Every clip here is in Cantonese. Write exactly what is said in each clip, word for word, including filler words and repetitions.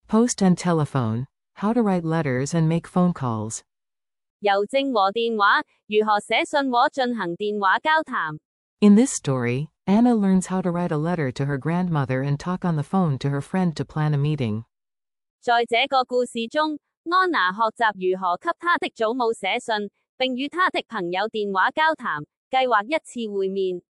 Post and telephone, how to write letters and make phone calls. 郵政和電話，如何寫信和進行電話交談。 In this story, Anna learns how to write a letter to her grandmother and talk on the phone to her friend to plan a meeting. 在這個故事中，安娜學習如何給她的祖母寫信，並與她的朋友電話交談，計劃一次會面。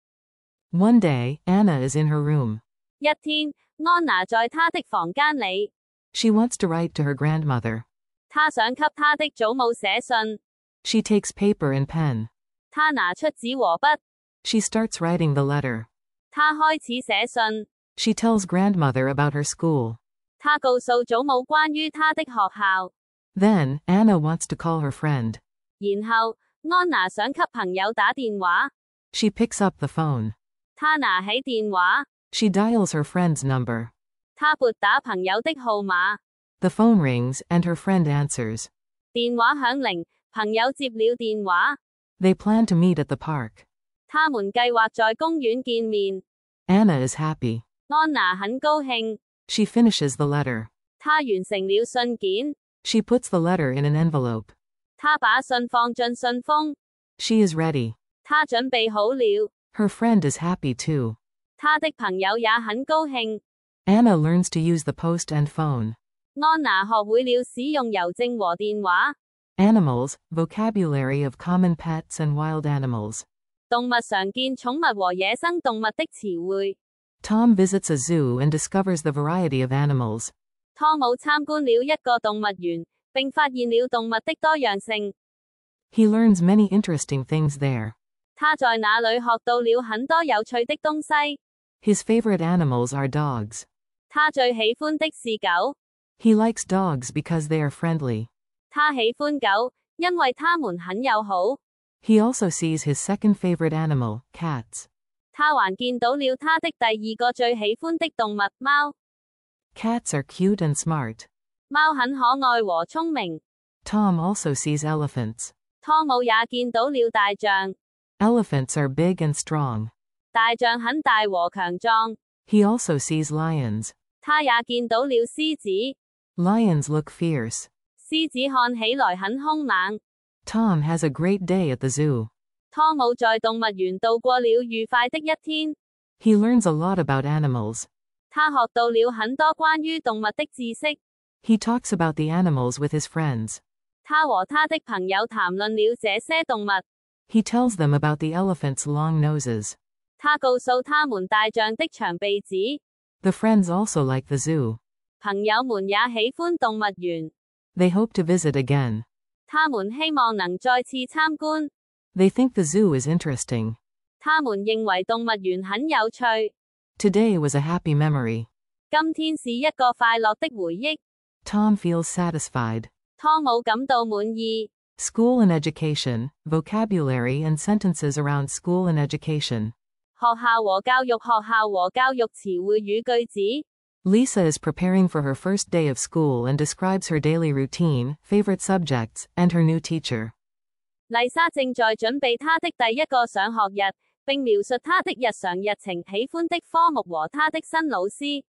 One day, Anna is in her room. 一天，安娜在她的房間裏。 She wants to write to her grandmother. 她想給她的祖母寫信。 She takes paper and pen. 她拿出紙和筆。 She starts writing the letter. 她開始寫信。 She tells grandmother about her school. 她告訴祖母關於她的學校。 Then, Anna wants to call her friend. 然後，安娜想給朋友打電話。 She picks up the phone. 她拿起電話。 She dials her friend's number. 她撥打朋友的號碼。 The phone rings, and her friend answers. 電話響鈴，朋友接了電話。 They plan to meet at the park. 他們計劃在公園見面。 Anna is happy. 安娜很高興。 She finishes the letter. 她完成了信件。 She puts the letter in an envelope. 她把信放進信封。 She is ready. 她準備好了。 Her friend is happy too. 她的朋友也很高興。 Anna learns to use the post and phone. 安娜學會了使用郵政和電話。 Animals, vocabulary of common pets and wild animals. 動物常見寵物和野生動物的詞彙。 Tom visits a zoo and discovers the variety of animals. 湯姆參觀了一個動物園，並發現了動物的多樣性。 He learns many interesting things there. 他在那裏學到了很多有趣的東西。 His favorite animals are dogs. 他最喜歡的是狗。 He likes dogs because they are friendly. 他喜歡狗，因為它們很友好。 He also sees his second favorite animal, cats. 他還見到了他的第二個最喜歡的動物，貓。 Cats are cute and smart. 貓很可愛和聰明。 Tom also sees elephants. 湯姆也見到了大象。 Elephants are big and strong. 大象很大和強壯。 He also sees lions. 他也見到了獅子。 Lions look fierce. 獅子看起來很兇猛。 Tom has a great day at the zoo. 湯姆在動物園度過了愉快的一天。 He learns a lot about animals. 他學到了很多關於動物的知識。 He talks about the animals with his friends. 他和他的朋友談論了這些動物。 He tells them about the elephants' long noses. 他告訴他們大象的長鼻子。 The friends also like the zoo. 朋友們也喜歡動物園。 They hope to visit again. 他們希望能再次參觀。 They think the zoo is interesting. 他們認為動物園很有趣。 Today was a happy memory. 今天是一個快樂的回憶。 Tom feels satisfied. 湯姆感到滿意。 School and education, vocabulary and sentences around school and education. 學校和教育學校和教育詞彙與句子。 Lisa is preparing for her first day of school and describes her daily routine, favorite subjects, and her new teacher. 麗莎正在準備她的第一個上學日，並描述她的日常日程、喜歡的科目和她的新老師。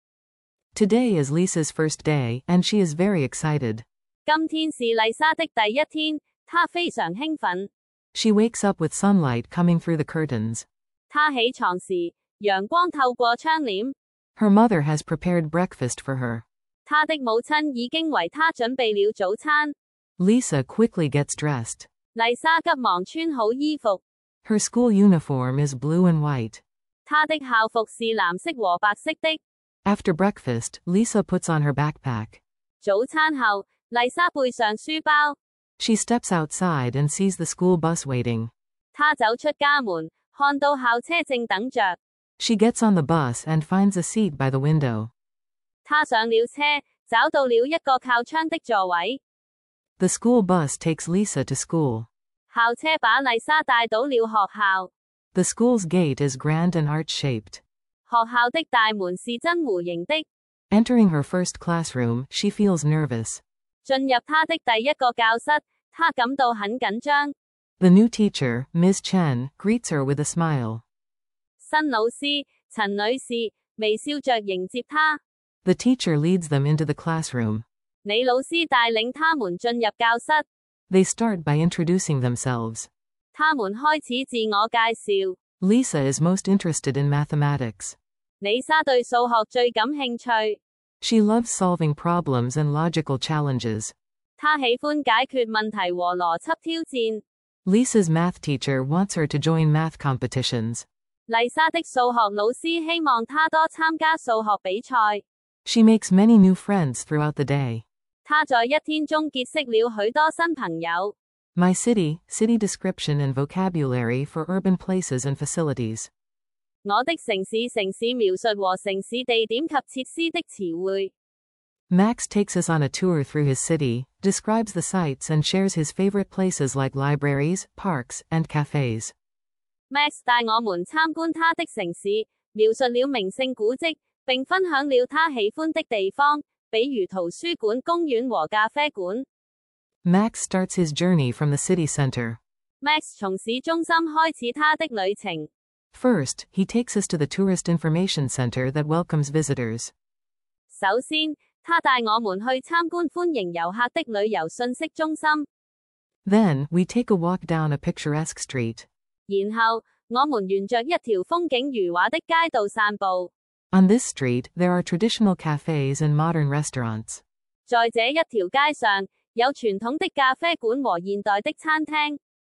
Today is Lisa's first day, and she is very excited. 今天是麗莎的第一天，她非常興奮。 She wakes up with sunlight coming through the curtains. 她起床時，陽光透過窗簾。 Her mother has prepared breakfast for her. 她的母親已經為她準備了早餐。 Lisa quickly gets dressed. 麗莎急忙穿好衣服。 Her school uniform is blue and white. 她的校服是藍色和白色的。 After breakfast, Lisa puts on her backpack. 早餐後，麗莎背上書包。 She steps outside and sees the school bus waiting. 她走出家門，看到校車正等着。 She gets on the bus and finds a seat by the window. 她上了車，找到了一個靠窗的座位。 The school bus takes Lisa to school. 校車把麗莎帶到了學校。 The school's gate is grand and arch-shaped. 學校的大門是真弧形的。 Entering her first classroom, she feels nervous. 進入她的第一個教室，她感到很緊張。 The new teacher, Miz Chen, greets her with a smile. 新老師，陳女士，微笑着迎接她。 The teacher leads them into the classroom. 你老師帶領他們進入教室， They start by introducing themselves. 他們開始自我介紹。 Lisa is most interested in mathematics. 李莎對數學最感興趣， She loves solving problems and logical challenges. 她喜歡解決問題和邏輯挑戰。 Lisa's math teacher wants her to join math competitions. 麗莎的數學老師希望她多參加數學比賽。 She makes many new friends throughout the day. 她在一天中結識了許多新朋友。 My city, city description and vocabulary for urban places and facilities. 我的城市城市描述和城市地點及設施的詞彙。 Max takes us on a tour through his city, describes the sights and shares his favorite places like libraries, parks, and cafes. Max 帶我們參觀他的城市，描述了名勝古蹟，並分享了他喜歡的地方，比如圖書館、公園和咖啡館。 Max starts his journey from the city center. Max 從市中心開始他的旅程。 First, he takes us to the tourist information center that welcomes visitors. 首先，他帶我們去參觀歡迎遊客的旅遊信息中心。 Then, we take a walk down a picturesque street. 然後，我們沿着一條風景如畫的街道散步。 On this street, there are traditional cafes and modern restaurants. 在這一條街上，有傳統的咖啡館和現代的餐廳。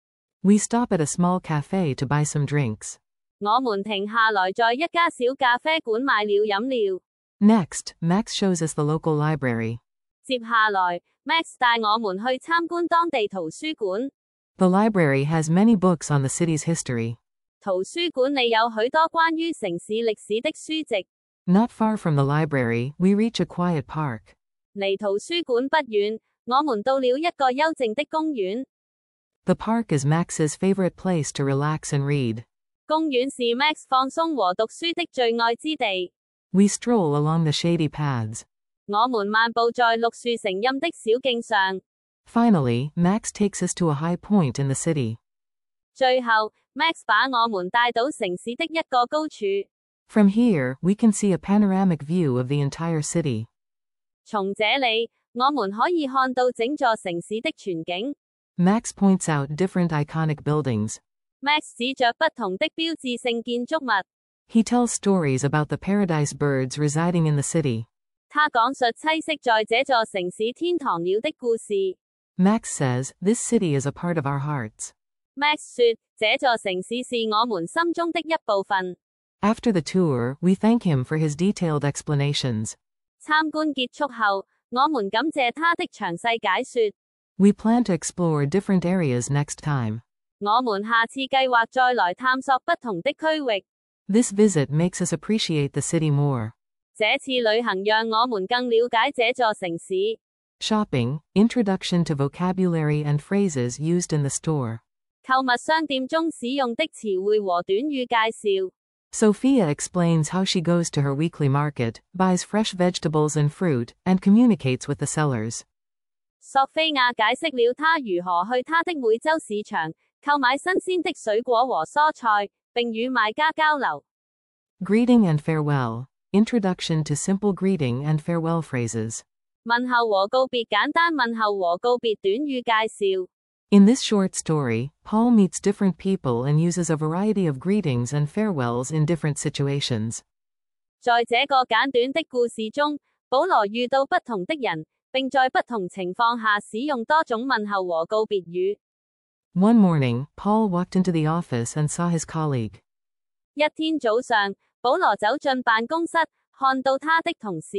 We stop at a small cafe to buy some drinks. 我們停下來在一家小咖啡館買了飲料。 Next, Max shows us the local library. 接下來 ，Max 帶我們去參觀當地圖書館。 The library has many books on the city's history. 圖書館裏有許多關於城市歷史的書籍。 Not far from the library, we reach a quiet park. 離圖書館不遠，我們到了一個幽靜的公園。 The park is Max's favorite place to relax and read. 公園是 Max 放鬆和讀書的最愛之地。 We stroll along the shady paths. 我們漫步在綠樹成蔭的小徑上。 Finally, Max takes us to a high point in the city. 最後 ，Max 把我們帶到城市的一個高處。 From here, we can see a panoramic view of the entire city. 從這裡，我們可以看到整座城市的全景。 Max points out different iconic buildings. Max 指着不同的標誌性建築物。 He tells stories about the paradise birds residing in the city. 他講述棲息在這座城市天堂鳥的故事。 Max says, this city is a part of our hearts. Max 說，這座城市是我們心中的一部分。 After the tour, we thank him for his detailed explanations. 參觀結束後，我們感謝他的詳細解說。 We plan to explore different areas next time. 我們下次計劃再來探索不同的區域。 This visit makes us appreciate the city more. 這次旅行讓我們更了解這座城市。 Shopping, introduction to vocabulary and phrases used in the store. 購物商店中使用的詞彙和短語介紹。 Sophia explains how she goes to her weekly market, buys fresh vegetables and fruit, and communicates with the sellers. 索菲亞解釋了她如何去她的每週市場，購買新鮮的水果和蔬菜，並與賣家交流。 Greeting and farewell. Introduction to simple greeting and farewell phrases. 問候和告別簡單問候和告別短語介紹。 In this short story, Paul meets different people and uses a variety of greetings and farewells in different situations. 在這個簡短的故事中，保羅遇到不同的人，並在不同情況下使用多種問候和告別語。 One morning, Paul walked into the office and saw his colleague. 一天早上，保羅走進辦公室，看到他的同事。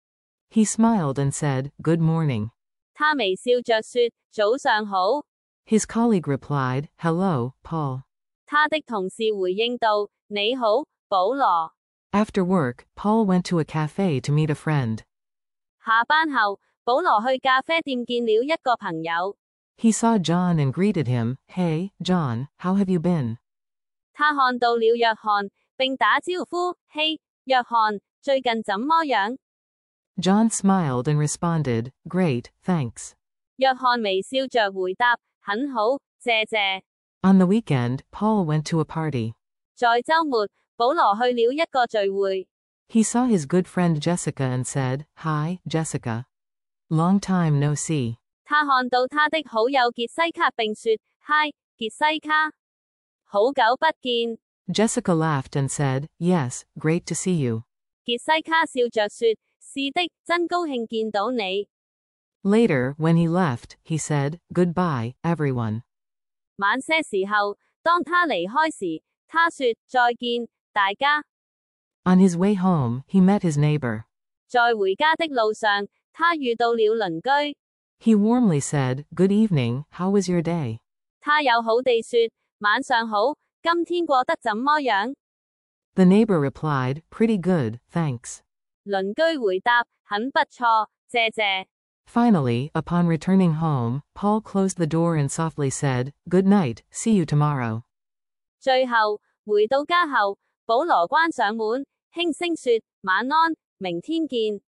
He smiled and said, "Good morning." 他微笑着說，早上好。 His colleague replied, "Hello, Paul." 他的同事回應道，你好，保羅。 After work, Paul went to a cafe to meet a friend. 下班後，保羅去咖啡店見了一個朋友。 He saw John and greeted him, "Hey, John, how have you been?" 他看到了約翰，並打招呼，嘿，約翰，最近怎麼樣？ John smiled and responded, "Great, thanks." 約翰微笑着回答，很好，謝謝。 On the weekend, Paul went to a party. 在週末，保羅去了一個聚會。 He saw his good friend Jessica and said, "Hi, Jessica. Long time no see." 他看到他的好友傑西卡並說：嗨，傑西卡，好久不見。 Jessica laughed and said, "Yes, great to see you." 傑西卡笑着說：是的，真高興見到你。 Later, when he left, he said, "Goodbye, everyone." 晚些時候，當他離開時，他說：再見，大家。 On his way home, he met his neighbor. 在回家的路上，他遇到了鄰居。 He warmly said, "Good evening, how was your day?" 他友好地說：晚上好，今天過得怎麼樣？ The neighbor replied, "Pretty good, thanks." 鄰居回答：很不錯，謝謝。 Finally, upon returning home, Paul closed the door and softly said, "Good night, see you tomorrow." 最後，回到家後，保羅關上門，輕聲說：晚安，明天見。